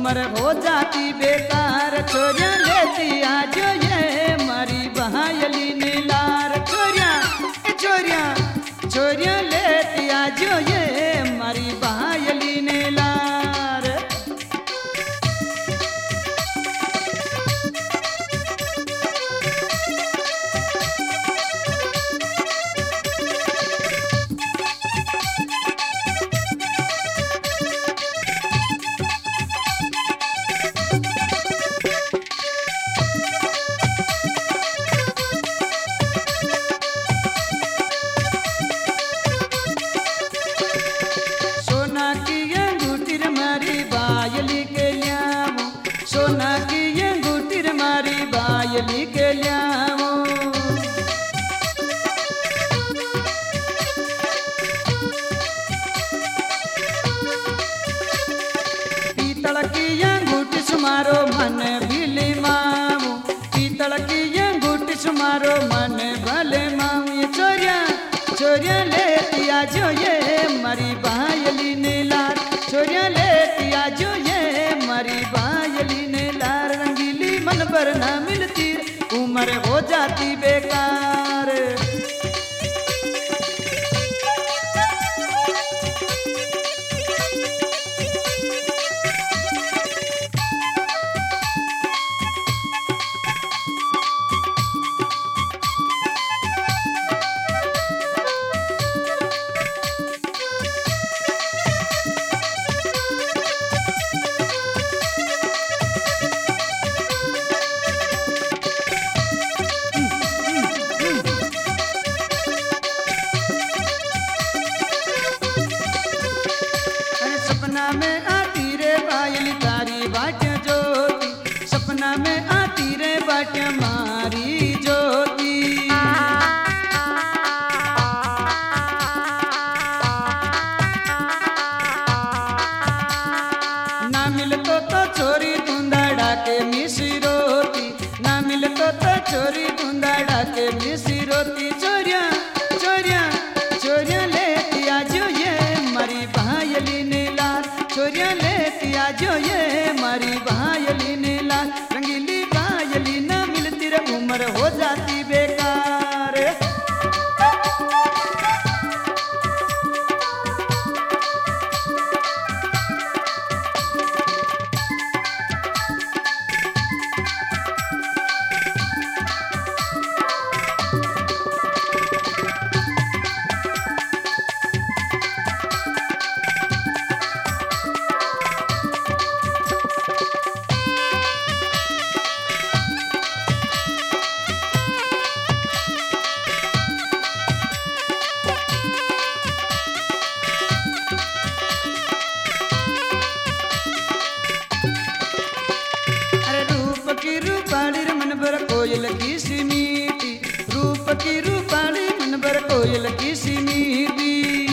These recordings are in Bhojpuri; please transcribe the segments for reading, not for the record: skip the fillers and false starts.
उम्र हो जाती बेकार। छोरिया लेती आजो ये मारी बहायली नीलार। छोरिया छोरिया छोरिया लेती आजो ये मारी बहायली नीलार। सोना की अंगूठी मारी बायली के लियाओ। पीतल की अंगूठी सुमारो मन भीली मामू। पीतल की अंगूठी सुमारो मन भले मामू। ये चोरिया चोरिया लेती आजो ये मारी बायली नीलार। चोरिया लेती आजो ये मारी बायली नीलार। रंगीली मन पर ना मिलती उम्र हो जाती बेकार। सपना में आती रे बायली तारी बाटे ज्योति। सपना में आती रे बाटे मारी ज्योति। ना मिलतो तो चोरी धुंधाड़ा के मिसी रोती। ना मिलतो तो चोरी धुंधाड़ा के मिसी रोती। चोरिया चोरिया चोरिया लेती आजो ये मारी बायली नीलार। चोरिया लेती आजो ये मारी बायली नीलार। रंगीली बायली न मिलती रे उम्र हो जाती बेकार। कोयल की सी मीठी। रूप की रूपाली मन भर कोयल की सी मीठी।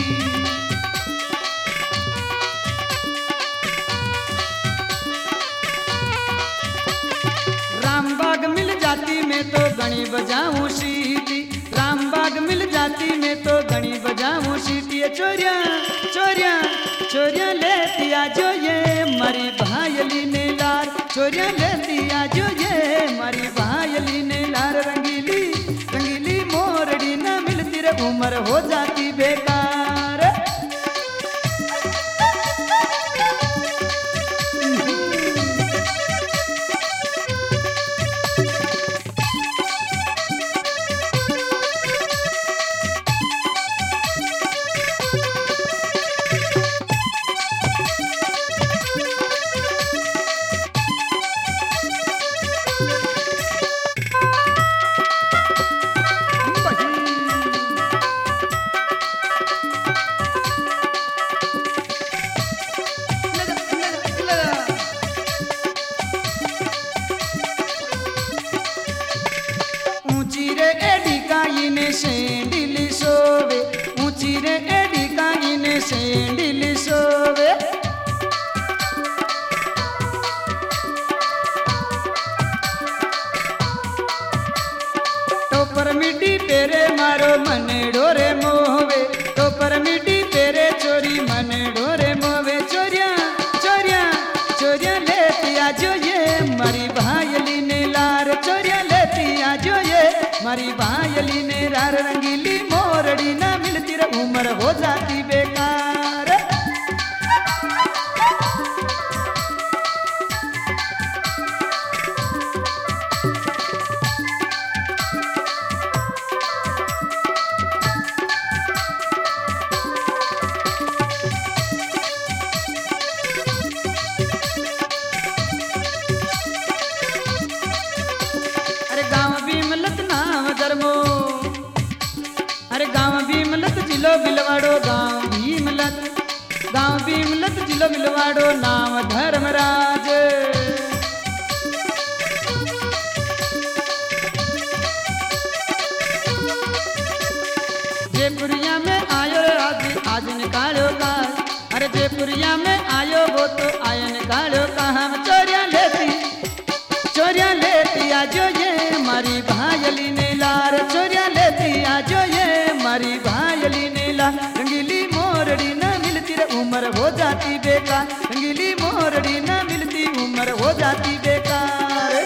रामबाग मिल जाती मैं तो गणी बजाऊं सीटी। रामबाग मिल जाती मैं तो गणी बजाऊं सीटी। चोरिया चोरिया चोरिया लेती आजो ये मारी बायली नीलार। चोरिया लेती आजो ये मारी बायली नीलार। रंगीली रंगीली मोरड़ी न मिलती रे उम्र हो जाती बेकार। ऊंची रे एडी काईने सेंडिली सोवे। ऊंची रे एडी काईने सेंडिली सोवे। टोपर मिट्टी तेरे मारो मन डोरे मोवे। टोपर मिट्टी तेरे चोरी मन डोरे मोवे। चोरिया चोरिया चोरिया ले मारी भायली ने रार रंगीली मोरड़ी न मिलती रे उम्र हो जाती बेकार। अरे गाँव भीमलत नाम धर्मो, अरे गाँव भीमलत जिलो बिलवाड़ो, गाँव भीमलत जिलो बिलवाड़ो नाम धर्मराज। जयपुरिया में आयो आज निकालो का, अरे जयपुरिया में आयो वो तो आया निकालो का। हम चोरिया लेती आजो ये मारी भायली ने लार, चोरिया लेती आजो ये मारी भायली ने लार। रंगीली मोरड़ी न मिलती रे उम्र हो जाती बेकार, रंगीली मोरड़ी न मिलती उम्र हो जाती बेकार।